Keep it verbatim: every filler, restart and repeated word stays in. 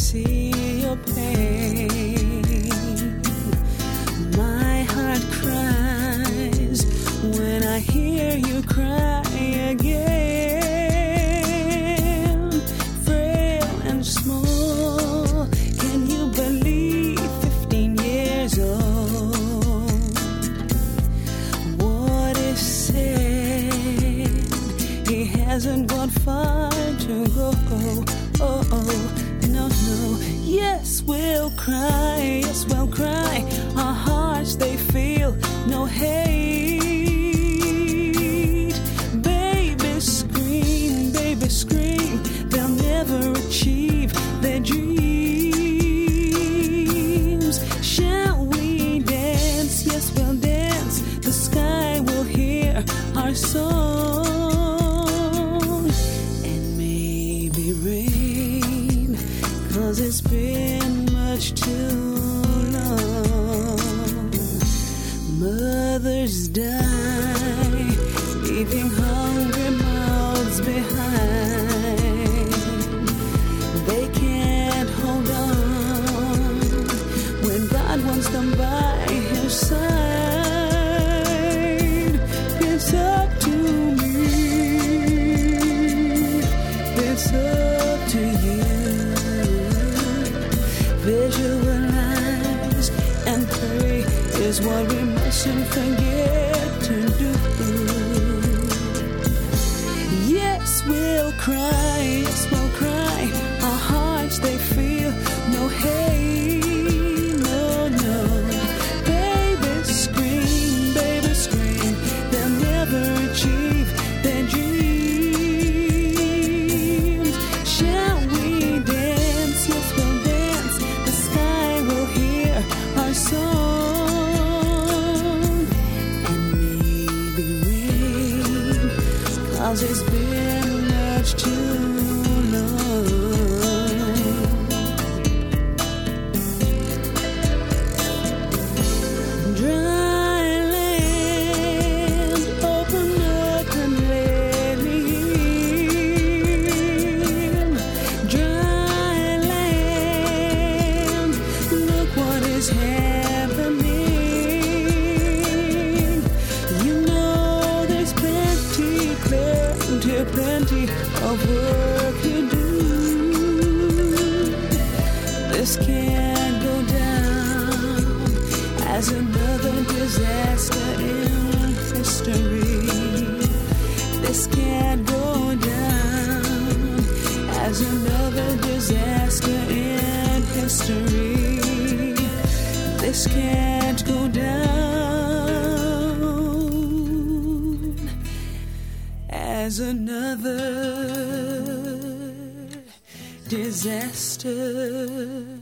see your pain. My heart cries when I hear you cry again. Frail and small, can you believe fifteen years old? What is said, he hasn't gone far to go. Oh, oh, no, no. Yes, we'll cry, yes, we'll cry. Our hearts, they feel no hate. Baby, scream, baby, scream. They'll never achieve their dreams. Shall we dance? Yes, we'll dance. The sky will hear our song. And maybe rain, 'cause it's been much too long. Mothers die, leaving hungry mouths behind. They can't hold on when God wants them by his side. It's up to me, it's up to you. Visualize and pray is what we mustn't forget to do. Yes, we'll cry, yes, we'll cry. Our hearts, they feel no hate, no, no. Baby, scream, baby, scream. They'll never achieve their dreams. Shall we dance? Yes, we'll dance. The sky will hear our song. And maybe rain, 'cause it's been much too long. Dry land, open up and let me in. Dry land, look what is happening. You know there's plenty, plenty, plenty of work to do. This can't go down as another disaster in history. This can't go down as another disaster in history. This can't go down as another disaster